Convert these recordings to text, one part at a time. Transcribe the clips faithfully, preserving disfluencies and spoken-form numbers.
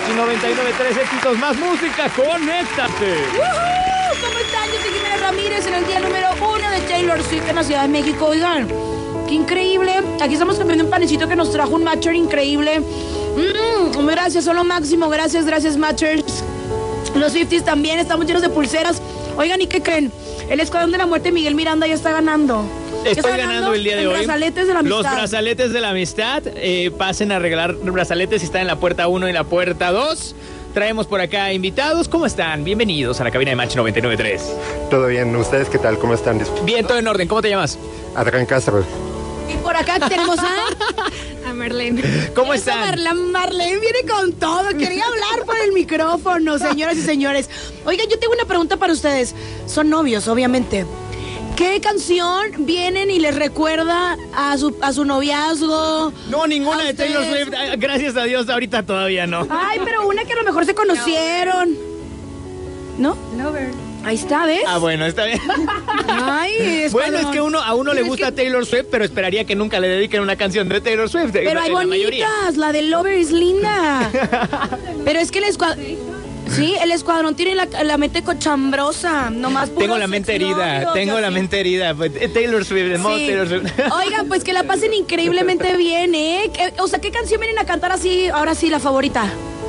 noventa y nueve punto tres, éxitos más música, conéctate. ¡Woohoo! ¿Cómo están? Yo soy Jimena Ramírez en el día número uno de Taylor Swift en la Ciudad de México. Oigan, qué increíble. Aquí estamos comiendo un panecito que nos trajo un Matcher increíble. Mm, gracias, son lo máximo. Gracias, gracias, Matchers. Los Swifties también, estamos llenos de pulseras. Oigan, ¿y qué creen? El Escuadrón de la Muerte, Miguel Miranda, ya está ganando. Estoy ganando el día de hoy. Los brazaletes de la amistad. Los brazaletes de la amistad. Eh, pasen a regalar brazaletes si están en la puerta uno y la puerta dos. Traemos por acá invitados. ¿Cómo están? Bienvenidos a la cabina de Match noventa y nueve punto tres. Todo bien, ¿ustedes qué tal? ¿Cómo están? Bien, todo en orden. ¿Cómo te llamas? Adrián Castro. Y por acá tenemos a... a Marlene. ¿Cómo están? Marlene, Marlene viene con todo. Quería hablar por el micrófono, señoras y señores. Oigan, yo tengo una pregunta para ustedes. Son novios, obviamente. ¿Qué canción vienen y les recuerda a su, a su noviazgo? No, ninguna de Taylor ustedes? Swift. Gracias a Dios, ahorita todavía no. Ay, pero una que a lo mejor se conocieron. ¿No? Lover. Ahí está, ¿ves? Ah, bueno, está bien. Ay, es Bueno, es cuando- que uno, a uno le Es gusta que- Taylor Swift, pero esperaría que nunca le dediquen una canción de Taylor Swift. Pero hay la mayoría. bonitas, la de Lover es linda. Pero es que el escuadrón... Sí, el escuadrón tiene la, la mente cochambrosa, nomás puros Tengo la mente herida, exnovios, tengo la así. mente herida. Pues, eh, Taylor Swift, el modo Sí. Taylor Swift. Oigan, pues que la pasen increíblemente bien, ¿eh? ¿Qué- O sea, ¿qué canción vienen a cantar así? Ahora sí, la favorita.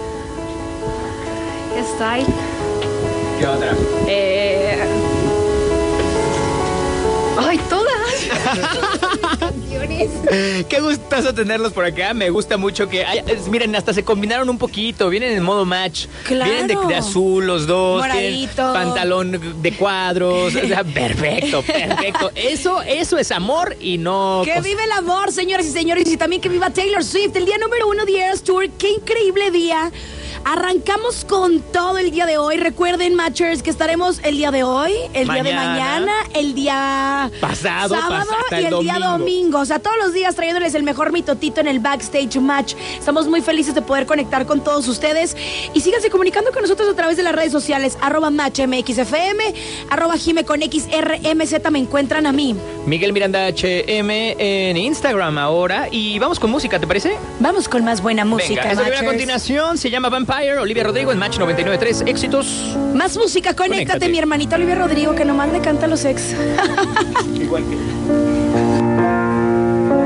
Style. ¿Qué otra? Eh... Ay, todas. Canciones. Qué gustazo tenerlos por acá. Me gusta mucho que haya- es- miren, hasta se combinaron un poquito. Vienen en modo match. Claro. Vienen de, de azul los dos. tienen Moradito. pantalón de cuadros. O sea, perfecto, perfecto. Eso, eso es amor y no. Que cos- vive el amor, señoras y señores, y también que viva Taylor Swift, el día número uno de Eras Tour. Qué increíble día. Arrancamos con todo el día de hoy. Recuerden, Matchers, que estaremos el día de hoy, el día de Mañana. mañana, el día Pasado, sábado pas- hasta y el el día domingo. domingo. O sea, todos los días trayéndoles el mejor mitotito en el Backstage Match. Estamos muy felices de poder conectar con todos ustedes. Y síganse comunicando con nosotros a través de las redes sociales, arroba MatchMXFM, arroba Jime con X R M Z, me encuentran a mí. Miguel Miranda H M en Instagram ahora. Y vamos con música, ¿te parece? Vamos con más buena música, Venga, eso que viene a Matchers. continuación se llama Vampire. Olivia Rodrigo en Match noventa y nueve punto tres. Éxitos. Más música, conéctate, Conéctate. mi hermanita Olivia Rodrigo, que nomás le canta a los ex. Igual que.